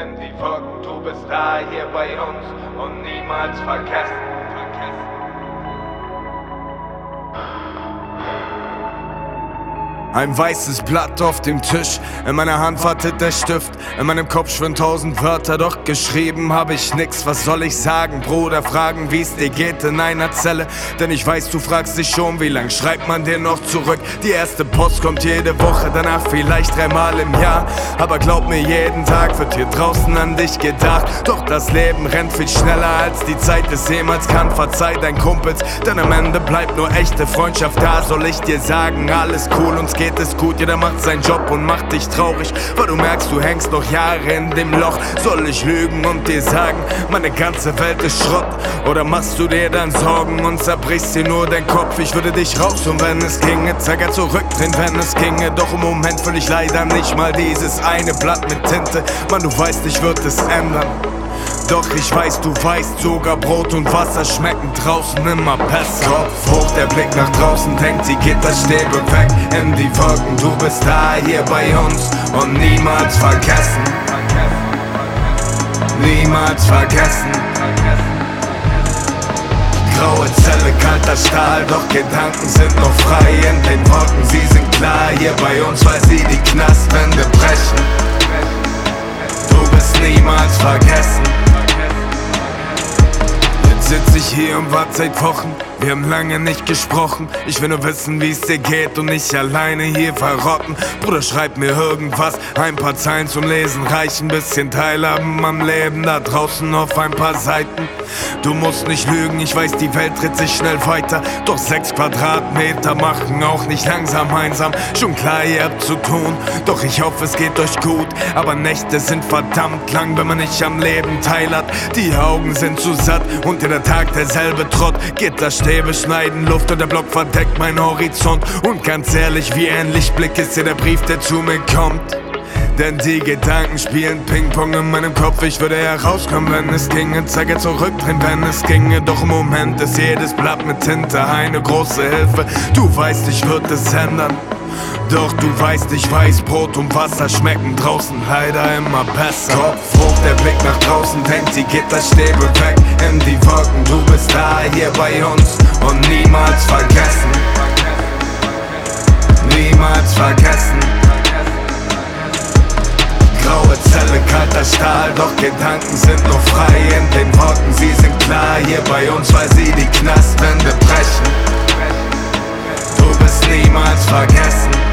in die Wolken, du bist da hier bei uns und niemals vergessen. Ein weißes Blatt auf dem Tisch, in meiner Hand wartet der Stift, in meinem Kopf schwirren 1000 Wörter, doch geschrieben habe ich nix. Was soll ich sagen, Bruder, fragen, wie's dir geht in einer Zelle? Denn ich weiß, du fragst dich schon, wie lang schreibt man dir noch zurück? Die erste Post kommt jede Woche, danach vielleicht 3-mal im Jahr. Aber glaub mir, jeden Tag wird hier draußen an dich gedacht. Doch das Leben rennt viel schneller, als die Zeit es jemals kann. Verzeih deinen Kumpels, denn am Ende bleibt nur echte Freundschaft da. Soll ich dir sagen, alles cool, uns geht es gut, jeder macht seinen Job und macht dich traurig, weil du merkst, du hängst noch Jahre in dem Loch. Soll ich lügen und dir sagen, meine ganze Welt ist Schrott? Oder machst du dir dann Sorgen und zerbrichst dir nur den Kopf? Ich würde dich rausholen, wenn es ginge, Zeiger zurückdrehen, wenn es ginge. Doch im Moment fühl ich leider nicht mal dieses eine Blatt mit Tinte. Mann, du weißt, ich würd es ändern. Doch ich weiß, du weißt, sogar Brot und Wasser schmecken draußen immer besser. Kopf hoch, der Blick nach draußen, denkt die Gitterstäbe weg in die Wolken. Du bist da hier bei uns und niemals vergessen. Niemals vergessen. Graue Zelle, kalter Stahl, doch Gedanken sind noch frei in den Wolken. Sie sind klar hier bei uns, weil sie die Knastwände brechen. Du bist niemals vergessen. Sitz ich hier und wart seit Wochen, wir haben lange nicht gesprochen. Ich will nur wissen, wie es dir geht und nicht alleine hier verrotten. Bruder, schreib mir irgendwas, ein paar Zeilen zum Lesen reichen. Bisschen teilhaben am Leben da draußen auf ein paar Seiten. Du musst nicht lügen, ich weiß, die Welt dreht sich schnell weiter. Doch 6 Quadratmeter machen auch nicht langsam einsam. Schon klar, ihr habt zu tun, doch ich hoffe, es geht euch gut. Aber Nächte sind verdammt lang, wenn man nicht am Leben teil hat. Die Augen sind zu satt und jeder Tag derselbe Trott. Gitterstäbe schneiden Luft und der Block verdeckt mein Horizont. Und ganz ehrlich, wie ein Lichtblick ist hier der Brief, der zu mir kommt. Denn die Gedanken spielen Ping-Pong in meinem Kopf. Ich würde herauskommen, wenn es ginge, Zeiger zurückdrehen, wenn es ginge. Doch im Moment ist jedes Blatt mit Tinte eine große Hilfe. Du weißt, ich würde es ändern. Doch du weißt, ich weiß, Brot und Wasser schmecken draußen leider immer besser. Kopf hoch, der Blick nach draußen, denkt die Gitterstäbe weg in die Wolken. Du bist da hier bei uns und niemals vergessen. Niemals vergessen. Graue Zelle, kalter Stahl, doch Gedanken sind noch frei in den Wolken. Sie sind klar hier bei uns, weil sie die Knastwände brechen. Du bist niemals vergessen.